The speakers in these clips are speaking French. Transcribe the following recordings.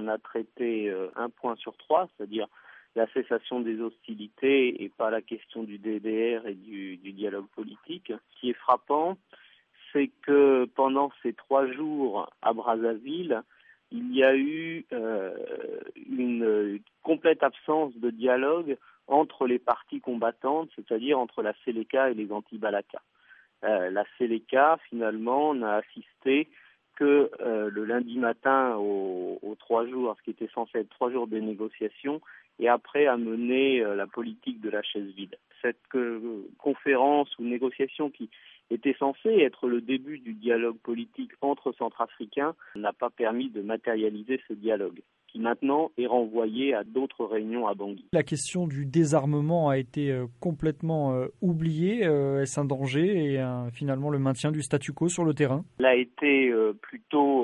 a traité un point sur trois, c'est-à-dire la cessation des hostilités et pas la question du DDR et du dialogue politique. Ce qui est frappant, c'est que pendant ces 3 jours à Brazzaville, il y a eu une complète absence de dialogue entre les parties combattantes, c'est-à-dire entre la Seleka et les anti-Balaka. La Seleka, finalement, n'a assisté que le lundi matin aux 3 jours, ce qui était censé être 3 jours de négociations, et après a mené la politique de la chaise vide. Cette conférence ou négociation qui était censée être le début du dialogue politique entre Centrafricains n'a pas permis de matérialiser ce dialogue, qui maintenant est renvoyé à d'autres réunions à Bangui. La question du désarmement a été complètement oubliée. Est-ce un danger et finalement le maintien du statu quo sur le terrain? Elle a été plutôt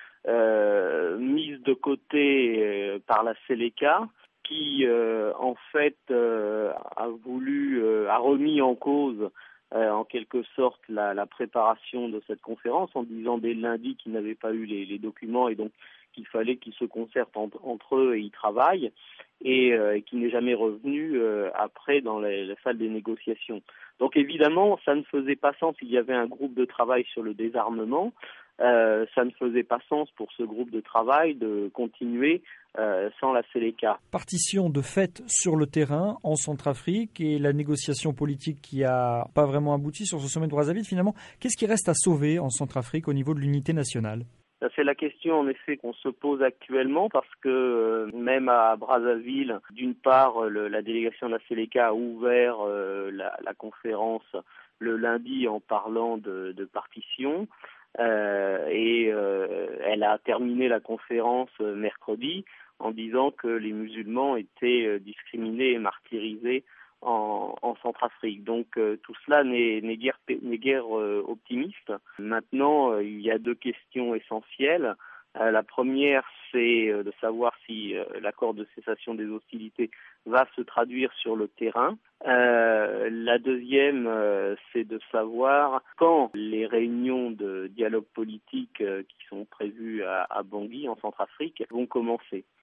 mise de côté par la Seleka, qui en fait a remis en cause en quelque sorte la préparation de cette conférence en disant dès lundi qu'ils n'avaient pas eu les documents et donc qu'il fallait qu'ils se concertent entre eux et ils travaillent et qui n'est jamais revenu après dans la salle des négociations. Donc évidemment, ça ne faisait pas sens. Il y avait un groupe de travail sur le désarmement. Ça ne faisait pas sens pour ce groupe de travail de continuer sans la Seleka. Partition de fait sur le terrain en Centrafrique et la négociation politique qui n'a pas vraiment abouti sur ce sommet de Brazzaville. Finalement, qu'est-ce qui reste à sauver en Centrafrique au niveau de l'unité nationale? C'est la question en effet qu'on se pose actuellement parce que même à Brazzaville, d'une part, la délégation de la Seleka a ouvert la conférence le lundi en parlant de partition et elle a terminé la conférence mercredi en disant que les musulmans étaient discriminés et martyrisés en Centrafrique. Donc tout cela n'est guère optimiste. Maintenant, il y a 2 questions essentielles. La première, c'est de savoir si l'accord de cessation des hostilités va se traduire sur le terrain. La deuxième, c'est de savoir quand les réunions de dialogue politique qui sont prévues à Bangui, en Centrafrique, vont commencer.